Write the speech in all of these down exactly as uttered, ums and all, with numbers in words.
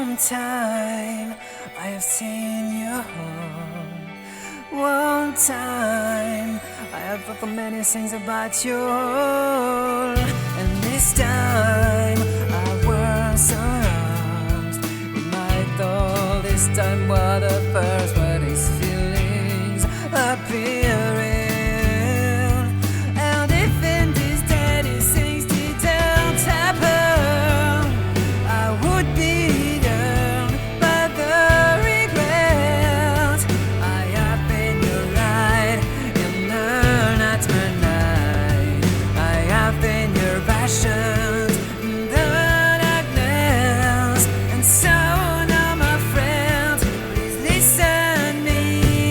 One time I have seen your home. One time I have thought many things about you. And this time I was surrounded. It might all this time what the first what his feelings appearing. And if in these daily things didn't happen, I would be done by the regret. I have been your light in the night, night. I have been your passion in the darkness. And so now, my friend, please listen me.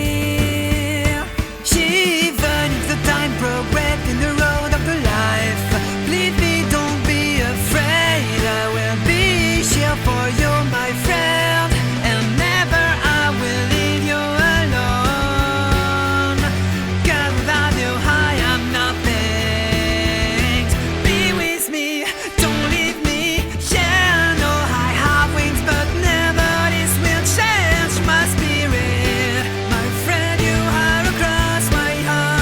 Even if the time progressed in the road of the life, believe me, don't be afraid. I will be here for you, my friend, and never I will leave you alone. 'Cause without you I am nothing. Be with me, don't leave me. Yeah, no, I have wings, but never this will change my spirit. My friend, you are across my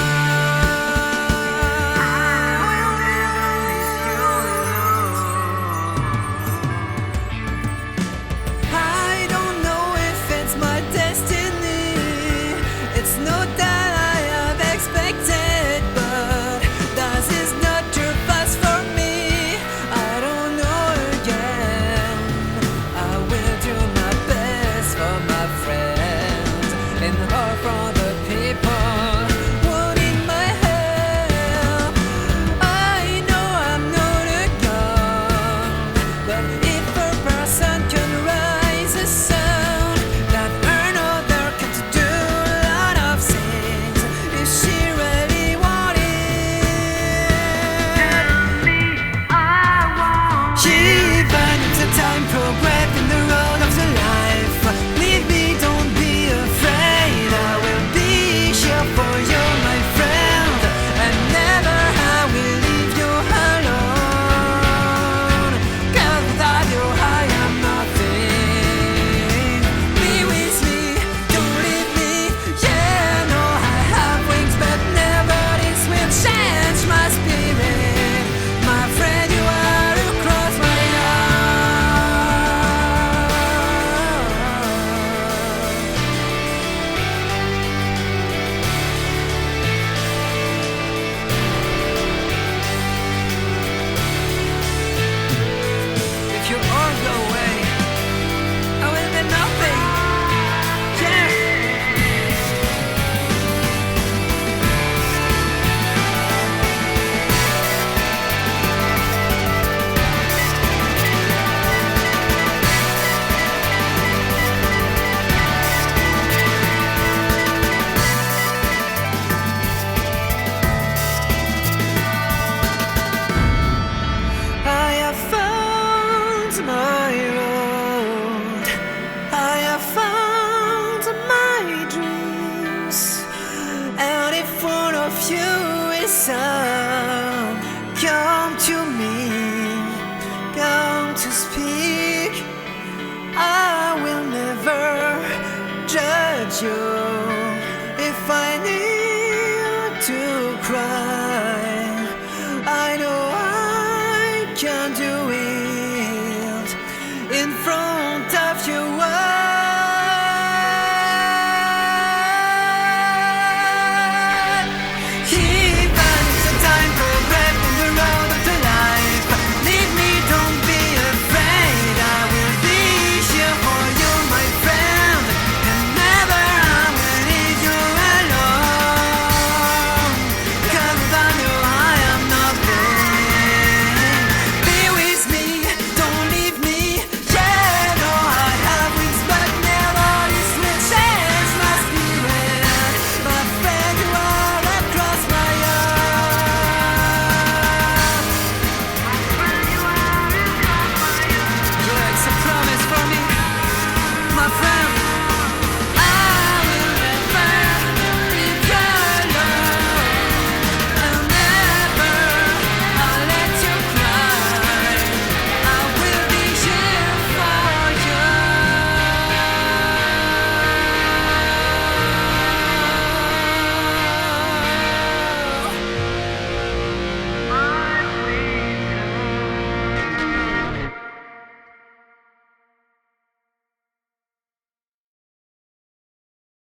heart. I don't know if it's my destiny. It's not that I have expected, but that is not your path for me. I don't know again. I will do my best for my friends and all for the people who need my help. I know I'm not a god, but if a person can raise a sound that another can do a lot of things, if she really wanted, even if the time progressed in the road of the life, leave me, don't be afraid. I will be here for you, my friend, and never I will leave you alone. 'Cause without you I am nothing. Be with me, don't leave me. Yeah, no, I have wings, but never this will change my spirit. My friend, you are across my heart. If you all go away, I will be nothing. Yeah. I have found my road. I have found my dreams. And if one of you is sad, come to me, come to speak. I will never judge you.